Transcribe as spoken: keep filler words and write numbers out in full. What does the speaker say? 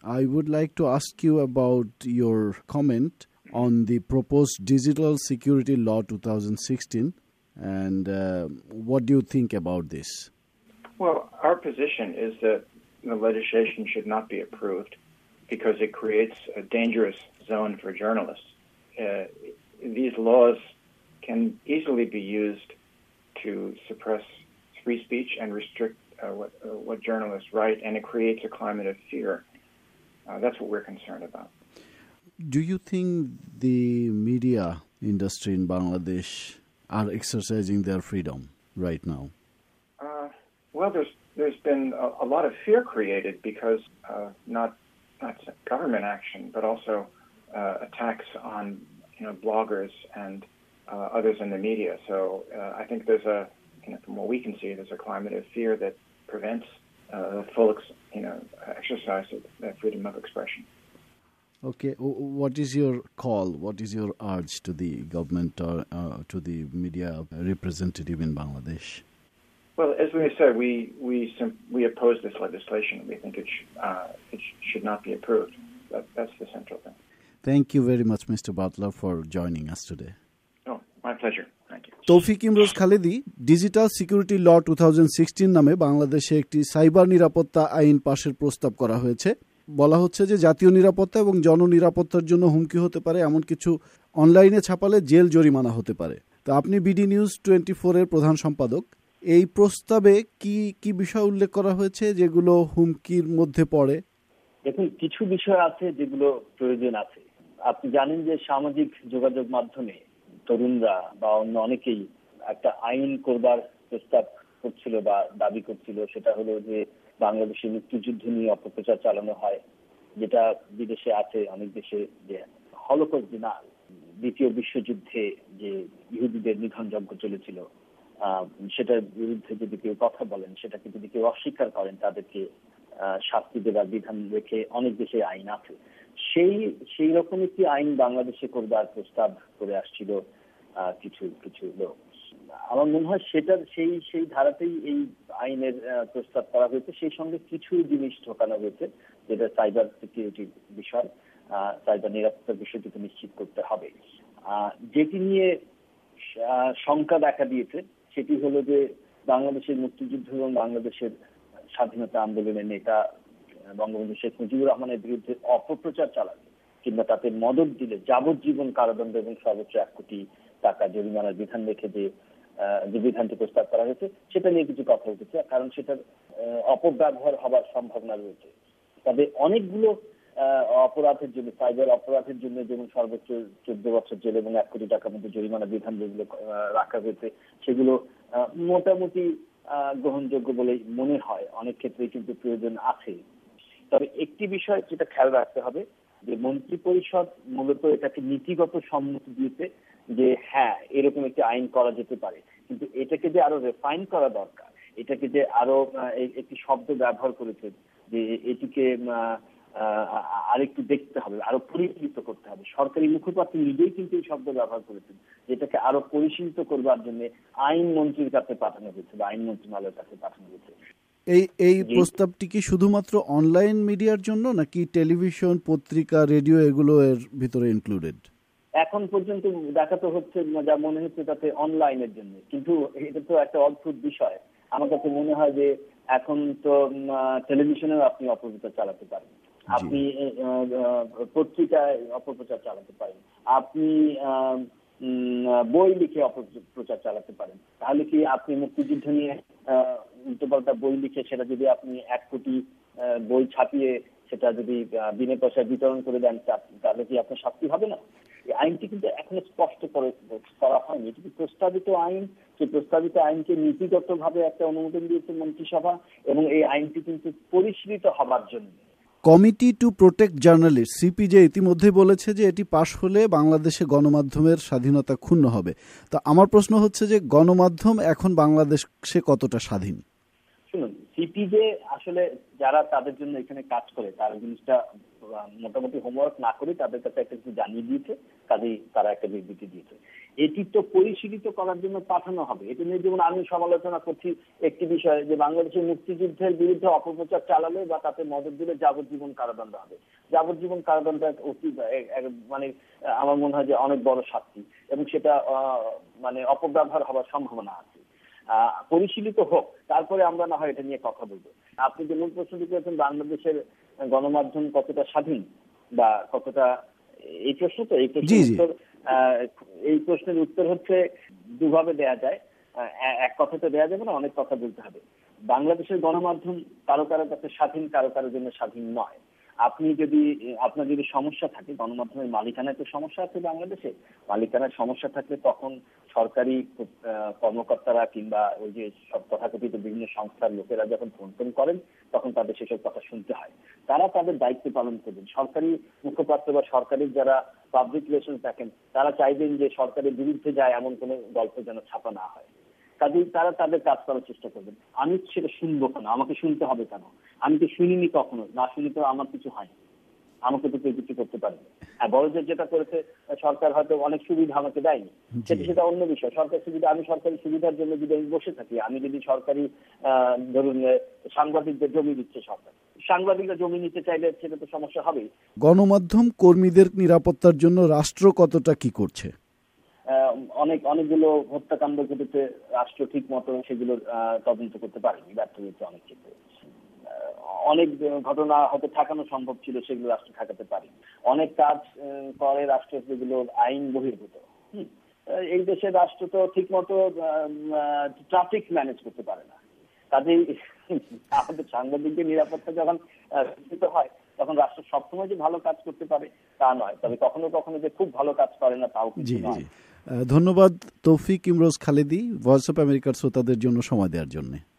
I would like to ask you about your comment on the proposed Digital Security Law twenty sixteen, and uh, what do you think about this? Well, our position is that the legislation should not be approved because it creates a dangerous zone for journalists. Uh, these laws can easily be used to suppress free speech and restrict uh, what, uh, what journalists write, and it creates a climate of fear. Uh, that's what we're concerned about. Do you think the media industry in Bangladesh are exercising their freedom right now? Uh, well, there's there's been a, a lot of fear created because uh, not not government action, but also uh, attacks on you know bloggers and uh, others in the media. So uh, I think there's a you know, from what we can see, there's a climate of fear that prevents uh, full ex- you know exercise of that freedom of expression. Okay, what is your call? What is your urge to the government or uh, to the media representative in Bangladesh? Well, as we said, we we we oppose this legislation. We think it sh- uh, it sh- should not be approved. That, that's the central thing. Thank you very much, Mister Butler, for joining us today. Oh, my pleasure. Thank you. Toufiq Imroz Khaledi digital security law two thousand sixteen নামে বাংলাদেশে একটি cyber নিরাপত্তা আইন পাশের প্রস্তাব করা হয়েছে। বলা হচ্ছে যে জাতীয় নিরাপত্তা এবং জননিরাপত্তার জন্য হুমকি হতে পারে এমন কিছু অনলাইনে ছাপালে জেল জরিমানা হতে পারে। তো আপনি বিডি নিউজ টোয়েন্টি ফোর এর প্রধান সম্পাদক, এই প্রস্তাবে কি কি বিষয় উল্লেখ করা হয়েছে যেগুলো হুমকির মধ্যে পড়ে? দেখুন, কিছু বিষয় আছে যেগুলো প্রয়োজন আছে। আপনি জানেন যে সামাজিক যোগাযোগ মাধ্যমে তরুণরা বা অন্য অনেকেই একটা আইন করবার প্রস্তাব করছিল বা দাবি করছিল, সেটা হলো যে বাংলাদেশের মুক্তিযুদ্ধ নিয়ে অপপ্রচার চালানো হয়, যেটা বিদেশে আছে অনেক দেশে, যে হলোকস্ট না দ্বিতীয় বিশ্বযুদ্ধে যে ইহুদিদের নিধনযজ্ঞ চলেছিল সেটার বিরুদ্ধে যদি কেউ কথা বলেন, সেটাকে যদি কেউ অস্বীকার করেন, তাদেরকে শাস্তি দেবার বিধান রেখে অনেক দেশে আইন আছে। সেই সেই রকম একটি আইন বাংলাদেশে করবার প্রস্তাব করে আসছিল কিছু কিছু লোক। আমার মনে হয় সেটার সেই সেই ধারাতেই এই আইনের প্রস্তাব করা হয়েছে। সেই সঙ্গে কিছু জিনিস ঢোকানো হয়েছে যেটা সাইবার সিকিউরিটির বিষয়, সাইবার নিরাপত্তার বিষয়টিকে নিশ্চিত করতে হবে। যেটি নিয়ে শঙ্কা দেখা দিয়েছে সেটি হলো যে বাংলাদেশের মুক্তিযুদ্ধ এবং বাংলাদেশের স্বাধীনতা আন্দোলনের নেতা বঙ্গবন্ধু শেখ মুজিবুর রহমানের বিরুদ্ধে অপপ্রচার চালালে কিংবা তাতে মদত দিলে যাবজ্জীবন কারাদণ্ড এবং সর্বোচ্চ এক কোটি টাকা জরিমানার বিধান রেখে যে যে বিধানটি প্রস্তাব করা হয়েছে সেটা নিয়ে কিছু কথা উঠেছে, কারণ সেটার অপব্যবহার হবার সম্ভাবনা রয়েছে। তবে অনেকগুলো অপরাধের জন্য, সাইবার অপরাধের জন্য যেমন সর্বোচ্চ চোদ্দ বছর জেল এবং এক কোটি টাকার মধ্যে জরিমানা বিধান যেগুলো রাখা হয়েছে সেগুলো মোটামুটি গ্রহণযোগ্য বলে মনে হয়। অনেক ক্ষেত্রে কিন্তু প্রয়োজন আছে। তবে একটি বিষয় যেটা খেয়াল রাখতে হবে যে মন্ত্রী পরিষদ মূলত এটাকে নীতিগত সম্মতি দিয়েছে যে হ্যাঁ এরকম একটি আইন করা যেতে পারে, কিন্তু এটাকে যে আরো রিফাইন করা দরকার, এটাকে যে আরো একটি শব্দ ব্যবহার করেছে যে এটিকে আরেকটু দেখতে হবে, আরো পরিশীলিত করতে হবে। সরকারি মুখপাত্র নিজেই কিন্তু এই শব্দ ব্যবহার করেছেন, যেটাকে আরো পরিশীলিত করবার জন্য আইন মন্ত্রীর কাছে পাঠানো হয়েছে বা আইন মন্ত্রণালয়ের কাছে পাঠানো হয়েছে। এই এই প্রস্তাবটি কি শুধুমাত্র অনলাইন মিডিয়ার জন্য নাকি টেলিভিশন, পত্রিকা, রেডিও এগুলো এর ভিতরে ইনক্লুডেড? এখন পর্যন্ত দেখাতে হচ্ছে, যা মনে হচ্ছে তাতে অনলাইনের জন্য, কিন্তু এটা তো একটা অদ্ভুত বিষয়। আমার কাছে মনে হয় যে এখন তো টেলিভিশনেও আপনি অপপ্রচার চালাতে পারেন, আপনি পত্রিকায় অপপ্রচার চালাতে পারেন, আপনি বই লিখে অপপ্রচার চালাতে পারেন। তাহলে কি আপনি মুক্তিযুদ্ধ নিয়ে উল্টোপাল্টা বই লিখে সেটা যদি আপনি এক কোটি বই ছাপিয়ে সেটা যদি বিনা পয়সায় বিতরণ করে দেন, তাহলে কি আপনার শাস্তি হবে না? এই আইনটি কিন্তু এখনো স্পষ্ট করে করা হয়নি। এটি প্রস্তাবিত আইন, সেই প্রস্তাবিত আইনকে নীতিগত ভাবে একটা অনুমোদন দিয়েছে মন্ত্রিসভা এবং এই আইনটি কিন্তু পরিশীলিত হবার জন্য committee to protect journalist CPJ ইতিমধ্যে বলেছে যে এটি পাশ হলে বাংলাদেশে গণমাধ্যমের স্বাধীনতা ক্ষুণ্ণ হবে। তো আমার প্রশ্ন হচ্ছে যে গণমাধ্যম এখন বাংলাদেশে কতটা স্বাধীন? শুনুন, সিপিজে আসলে যারা তাদের জন্য এখানে কাজ করে তারা জিনিসটা মোটামুটি হোমওয়ার্ক না করে তাদের কাছে একটা কিছু জানিয়ে দিয়েছে, কাজেই তারা একটা বিবৃতি দিয়েছে। এটি তো পরিশীলিত করার জন্য পাঠানো হবে। এটা নিয়ে যেমন আমি সমালোচনা করছি একটি বিষয় যে বাংলাদেশের মুক্তিযুদ্ধের বিরুদ্ধে অপপ্রচার চালালে বা তাতে মদত দিলে যাবজ্জীবন কারাদণ্ড হবে। যাবজ্জীবন কারাদণ্ড অতি মানে আমার মনে হয় যে অনেক বড় শাস্তি এবং সেটা মানে অপব্যবহার হওয়ার সম্ভাবনা আছে। আহ পরিশীলিত হোক, তারপরে আমরা না হয় এটা নিয়ে কথা বলবো। আপনি যে মূল প্রশ্নটি করেছেন বাংলাদেশের গণমাধ্যম কতটা স্বাধীন বা কতটা, এই প্রশ্ন তো এই প্রশ্নের উত্তর এই প্রশ্নের উত্তর হচ্ছে দুভাবে দেয়া যায়। এক কথাতে দেয়া যাবে না, অনেক কথা বলতে হবে। বাংলাদেশের গণমাধ্যম কারো কারো কাছে স্বাধীন, কারো কারোর জন্য স্বাধীন নয়। আপনি যদি আপনার যদি সমস্যা থাকে, গণমাধ্যমের মালিকানায় তো সমস্যা আছে বাংলাদেশে, মালিকানার সমস্যা থাকলে তখন সরকারি কর্মকর্তারা কিংবা ওই যে সব তথাকথিত বিভিন্ন সংস্থার লোকেরা যখন ফোন টোন করেন তখন তাদের সেসব কথা শুনতে হয়। তারা তাদের দায়িত্ব পালন করবেন। সরকারি মুখপাত্র বা সরকারের যারা পাবলিক রিলেশন থাকেন তারা চাইবেন যে সরকারের বিরুদ্ধে যায় এমন কোনো গল্প যেন ছাপা না হয়। কাজেই তারা তাদের কাজ করার চেষ্টা করবেন। আমি সেটা শুনবো কেন, আমাকে শুনতে হবে কেন? আমি তো শুনিনি কখনো, না শুনি তো আমার কিছু হয়নি, আমাকে তো কেউ কিছু করতে পারে না। আর বড়দের যেটা করেছে সরকার হয়তো অনেক সুবিধা আমাকে দেয়নি, সেটা সেটা অন্য বিষয়। সরকার সুবিধা, আমি সরকারি সুবিধার জন্য যদি আমি বসে থাকি, আমি যদি সরকারি আহ ধরুন সাংবাদিকদের জমি দিচ্ছে সরকার, সাংবাদিকরা জমি নিতে চাইলে সেটা তো সমস্যা হবেই। গণমাধ্যম কর্মীদের নিরাপত্তার জন্য রাষ্ট্র কতটা কি করছে? অনেক অনেকগুলো হত্যাকাণ্ড ঘটেছে, রাষ্ট্র ঠিক মতো সেগুলো তদন্ত করতে পারেনি, ব্যর্থ হয়েছে অনেক ক্ষেত্রে। অনেক ঘটনা হয়তো ঠেকানো সম্ভব ছিল, সেগুলো রাষ্ট্র ঠেকাতে পারে। অনেক কাজ করে রাষ্ট্র যেগুলো আইন বহির্ভূত। এই দেশের রাষ্ট্র তো ঠিক মতো ট্রাফিক ম্যানেজ করতে পারে না। কাজেই আমাদের সাংবাদিকদের নিরাপত্তা যখন নিশ্চিত হয় তখন রাষ্ট্র সবসময় যে ভালো কাজ করতে পারে তা নয়, তবে কখনো কখনো যে খুব ভালো কাজ করে না তাও কিছু নয়। ধন্যবাদ তৌফিক ইমরোজ খালেদী, ভয়েস অফ আমেরিকার শ্রোতাদের জন্য সময় দেওয়ার জন্য।